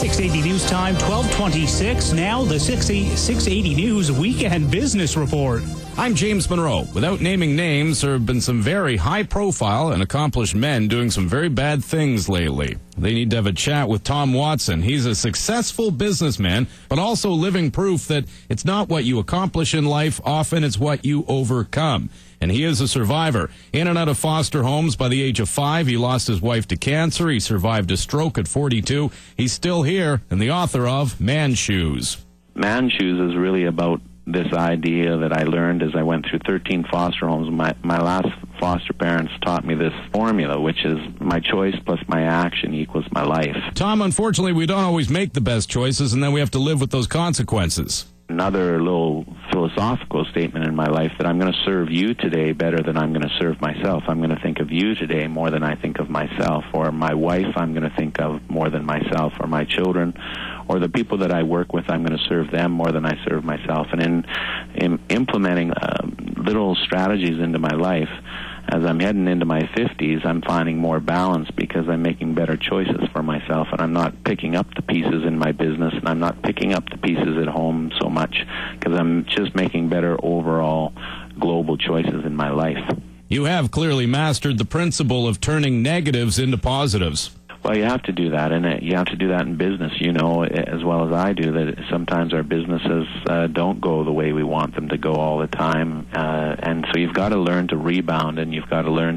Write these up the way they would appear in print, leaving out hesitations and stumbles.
680 News Time, 12:26. Now the 680 News Weekend Business Report. I'm James Monroe. Without naming names, there have been some very high-profile and accomplished men doing some very bad things lately. They need to have a chat with Tom Watson. He's a successful businessman, but also living proof that it's not what you accomplish in life, often it's what you overcome. And he is a survivor. In and out of foster homes by the age of 5, he lost his wife to cancer. He survived a stroke at 42. He's still here, and the author of Man Shoes. Man Shoes is really about this idea that I learned as I went through 13 foster homes. My last foster parents taught me this formula, which is my choice plus my action equals my life. Tom, unfortunately, we don't always make the best choices, and then we have to live with those consequences. Another little philosophical statement in my life that I'm going to serve you today better than I'm going to serve myself. I'm going to think of you today more than I think of myself, or my wife I'm going to think of more than myself, or my children, or the people that I work with, I'm going to serve them more than I serve myself. And in implementing little strategies into my life, as I'm heading into my 50s, I'm finding more balance because I'm making better choices for myself, and I'm not picking up the pieces in my business, and I'm not picking up the pieces at home so much because I'm just making better overall global choices in my life. You have clearly mastered the principle of turning negatives into positives. Well, you have to do that, and you have to do that in business. You know as well as I do that sometimes our businesses don't go the way we want them to go all the time, and so you've got to learn to rebound, and you've got to learn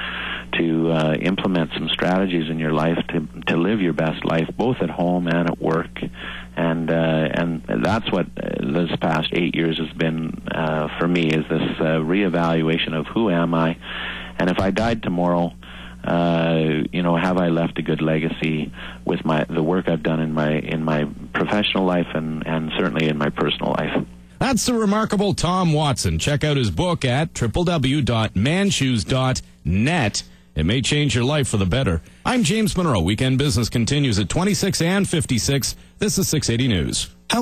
to implement some strategies in your life to live your best life, both at home and at work, and that's what this past 8 years has been for me, is this reevaluation of who am I, and if I died tomorrow, have I left a good legacy with the work I've done in my professional life and certainly in my personal life. That's the remarkable Tom Watson. Check out his book at www.manshoes.net. It may change your life for the better. I'm James Monroe. Weekend Business continues at 26 and 56. This is 680 News.